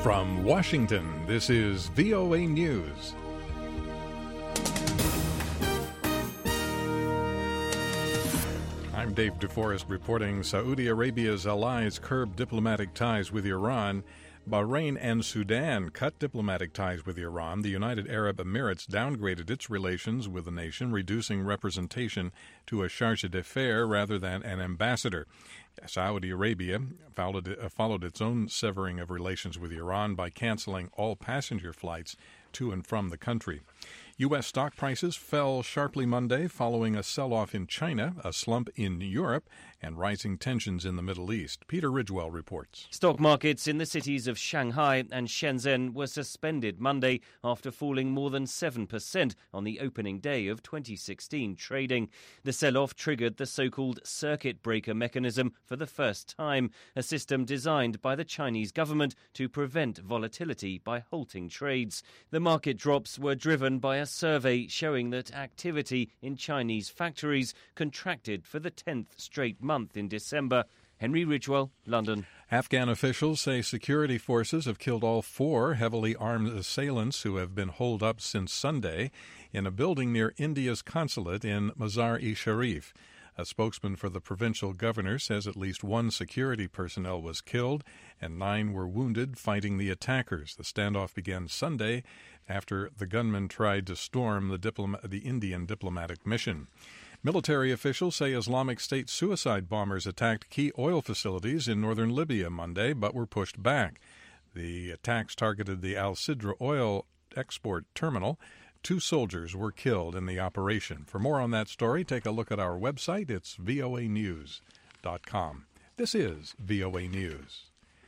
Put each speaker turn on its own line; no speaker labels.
From Washington, this is VOA News. I'm Dave DeForest reporting Saudi Arabia's allies curb diplomatic ties with Iran. Bahrain and Sudan cut diplomatic ties with Iran. The United Arab Emirates downgraded its relations with the nation, reducing representation to a charge d'affaires rather than an ambassador. Saudi Arabia followed its own severing of relations with Iran by canceling all passenger flights to and from the country. U.S. stock prices fell sharply Monday following a sell-off in China, a slump in Europe, and rising tensions in the Middle East. Peter Ridgewell reports.
Stock markets in the cities of Shanghai and Shenzhen were suspended Monday after falling more than 7% on the opening day of 2016 trading. The sell-off triggered the so-called circuit breaker mechanism for the first time, a system designed by the Chinese government to prevent volatility by halting trades. The market drops were driven by a survey showing that activity in Chinese factories contracted for the 10th straight month in December. Henry Ridgewell, London.
Afghan officials say security forces have killed all 4 heavily armed assailants who have been holed up since Sunday in a building near India's consulate in Mazar-e-Sharif. A spokesman for the provincial governor says at least 1 security personnel was killed and 9 were wounded fighting the attackers. The standoff began Sunday after the gunmen tried to storm the Indian diplomatic mission. Military officials say Islamic State suicide bombers attacked key oil facilities in northern Libya Monday, but were pushed back. The attacks targeted the Al Sidra oil export terminal. 2 soldiers were killed in the operation. For more on that story, take a look at our website. It's voanews.com. This is VOA News.